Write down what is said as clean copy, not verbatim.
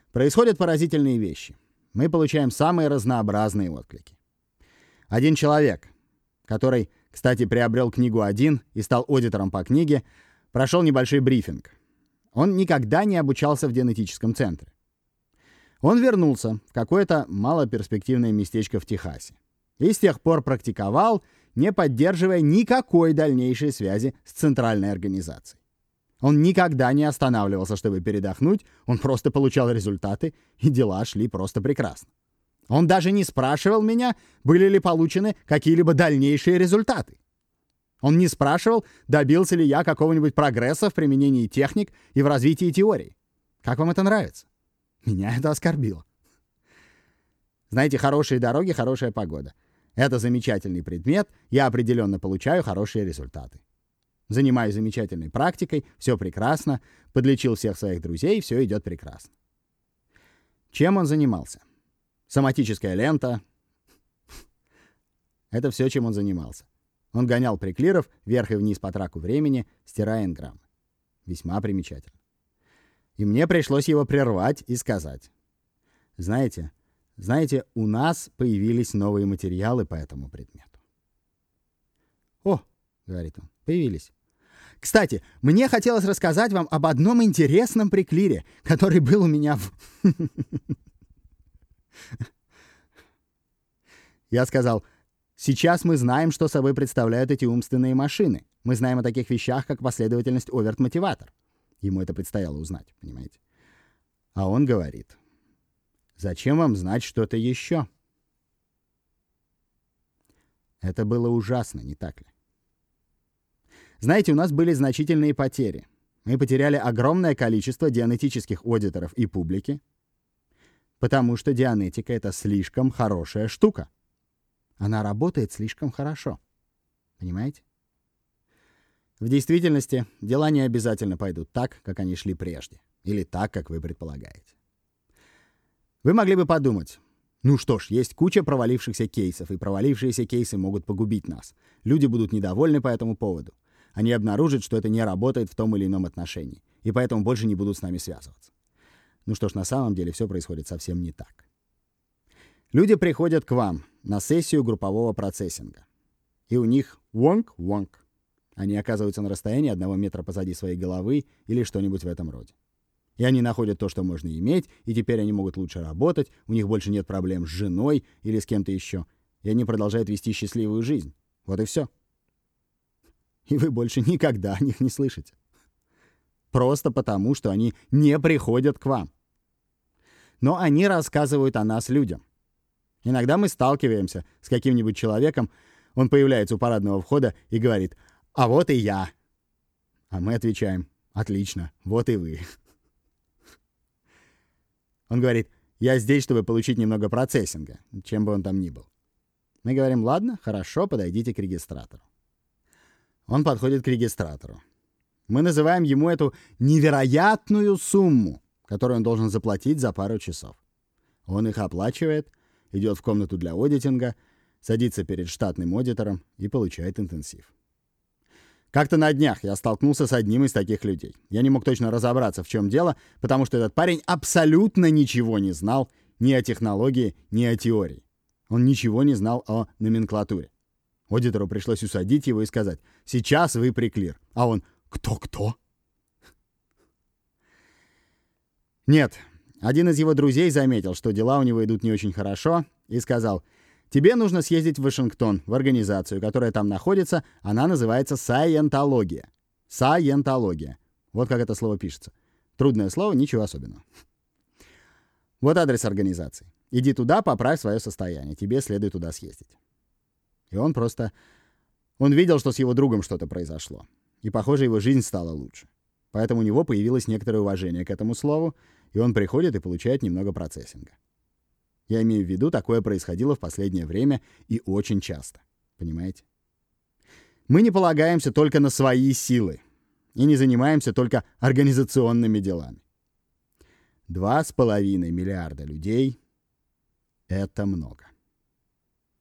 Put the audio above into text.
Происходят поразительные вещи. Мы получаем самые разнообразные отклики. Один человек, который, кстати, приобрел книгу «Один» и стал аудитором по книге, прошел небольшой брифинг. Он никогда не обучался в генетическом центре. Он вернулся в какое-то малоперспективное местечко в Техасе и с тех пор практиковал, не поддерживая никакой дальнейшей связи с центральной организацией. Он никогда не останавливался, чтобы передохнуть, он просто получал результаты, и дела шли просто прекрасно. Он даже не спрашивал меня, были ли получены какие-либо дальнейшие результаты. Он не спрашивал, добился ли я какого-нибудь прогресса в применении техник и в развитии теорий. Как вам это нравится? Меня это оскорбило. Знаете, хорошие дороги, хорошая погода. Это замечательный предмет, я определенно получаю хорошие результаты. Занимаюсь замечательной практикой, все прекрасно, подлечил всех своих друзей, все идет прекрасно. Чем он занимался? Соматическая лента. Это все, чем он занимался. Он гонял приклиров вверх и вниз по траку времени, стирая энграммы. Весьма примечательно. И мне пришлось его прервать и сказать: Знаете, у нас появились новые материалы по этому предмету. «О», — говорит он, — «появились. Кстати, мне хотелось рассказать вам об одном интересном приклире, который был у меня в...» Я сказал: «Сейчас мы знаем, что собой представляют эти умственные машины. Мы знаем о таких вещах, как последовательность оверт-мотиватор». Ему это предстояло узнать, понимаете? А он говорит: «Зачем вам знать что-то еще?» Это было ужасно, не так ли? Знаете, у нас были значительные потери. Мы потеряли огромное количество дианетических аудиторов и публики, потому что дианетика — это слишком хорошая штука. Она работает слишком хорошо. Понимаете? В действительности, дела не обязательно пойдут так, как они шли прежде, или так, как вы предполагаете. Вы могли бы подумать: ну что ж, есть куча провалившихся кейсов, и провалившиеся кейсы могут погубить нас. Люди будут недовольны по этому поводу. Они обнаружат, что это не работает в том или ином отношении, и поэтому больше не будут с нами связываться. Ну что ж, на самом деле все происходит совсем не так. Люди приходят к вам на сессию группового процессинга, и у них вонк-вонк. Они оказываются на расстоянии 1 метра позади своей головы или что-нибудь в этом роде. И они находят то, что можно иметь, и теперь они могут лучше работать, у них больше нет проблем с женой или с кем-то еще, и они продолжают вести счастливую жизнь. Вот и все. И вы больше никогда о них не слышите. Просто потому, что они не приходят к вам. Но они рассказывают о нас людям. Иногда мы сталкиваемся с каким-нибудь человеком, он появляется у парадного входа и говорит: «А вот и я». А мы отвечаем: «Отлично, вот и вы». Он говорит: «Я здесь, чтобы получить немного процессинга», чем бы он там ни был. Мы говорим: «Ладно, хорошо, подойдите к регистратору». Он подходит к регистратору. Мы называем ему эту невероятную сумму, которую он должен заплатить за пару часов. Он их оплачивает, идет в комнату для аудитинга, садится перед штатным аудитором и получает интенсив. Как-то на днях я столкнулся с одним из таких людей. Я не мог точно разобраться, в чем дело, потому что этот парень абсолютно ничего не знал ни о технологии, ни о теории. Он ничего не знал о номенклатуре. Аудитору пришлось усадить его и сказать: «Сейчас вы приклир». А он: «Кто-кто?» Нет, один из его друзей заметил, что дела у него идут не очень хорошо, и сказал: «Тебе нужно съездить в Вашингтон, в организацию, которая там находится. Она называется саентология». Саентология. Вот как это слово пишется. Трудное слово, ничего особенного. Вот адрес организации. Иди туда, поправь свое состояние. Тебе следует туда съездить. И он видел, что с его другом что-то произошло. И, похоже, его жизнь стала лучше. Поэтому у него появилось некоторое уважение к этому слову, и он приходит и получает немного процессинга. Я имею в виду, такое происходило в последнее время и очень часто. Понимаете? Мы не полагаемся только на свои силы и не занимаемся только организационными делами. 2,5 миллиарда людей — это много.